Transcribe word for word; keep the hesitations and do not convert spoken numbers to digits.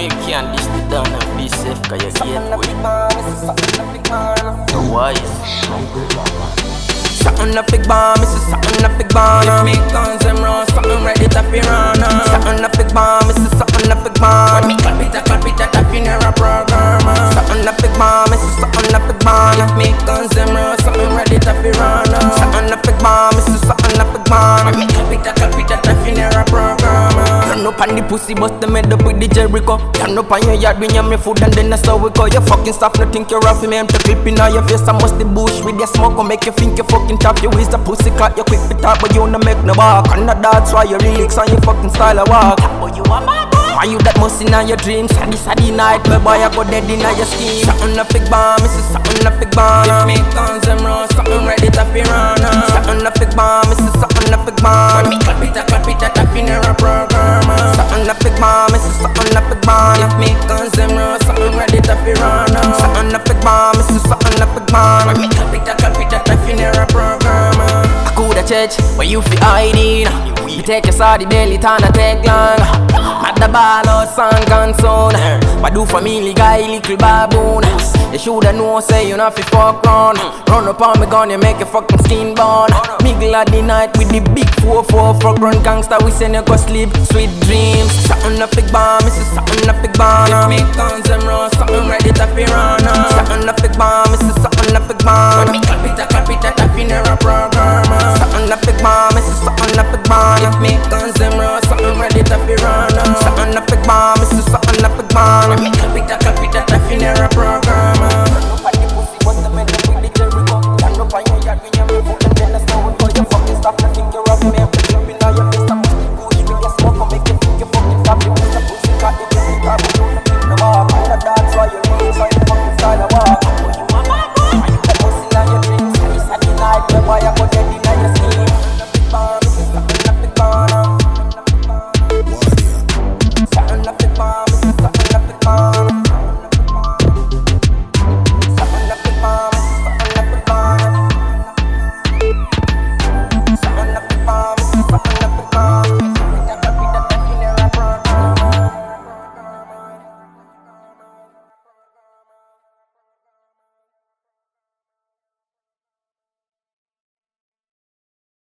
you can't diss the down and be safe, cause you get Something a big man, this is something a big man. so wise. Something a big bomb, this is something a big bomb. If me guns them run, something ready to be run. Something a big bomb, this is something a big bomb. When me clap it, I clap it, I tap in a program. Something a big bomb, this is something a big bomb. If me guns them run, something ready to be run. Something a big bomb, this is something a big bomb. When me clap it, I clap it, I tap in a program. Run up on the pussy, bust the head up with the Jericho. Run up on your yard, bring you me food and then that's how we go. You fucking stuff, no think you're rough, me empty clip in all your face. I must the bush with your smoke, or make you think you fucking tough. You is the pussy clock, you quick to talk, but you no make no walk. And that's why you lyrics and your fucking style of walk. But you a bad boy. Why you that must in your dreams? And this a the night, my boy, I go dead in your scheme. Something a big bomb, this is something a big bomb. If me guns them run, something ready to be run. Something a big bomb, this is something a big bomb. When me clap it, I clap it, I tap in a program. Something a big bomb, this is something a big bomb. If me guns them run, something ready to be run. Something a big bomb, this is something a big bomb. When me clap it, I clap it, I tap in a program. I coulda church, but you fi hiding. You take your side, the daily time take long. At the ball out, song and sound. But do family guy, little baboon. You shoulda know, say you not fi fuck round. Run up on me gun, you make your fucking skin burn. Mingle at the night with the big four four. Frog run gangster, we send you go sleep. Sweet dreams. Something a big bomb, this is something a big bomb. If me guns them run, something ready to be run. Something a big bomb, this is something a big bomb. When me clap it, I clap it, I tap in a program. Something a big bomb, this is something a big bomb. If me guns them run, something ready to be run. Something a big bomb.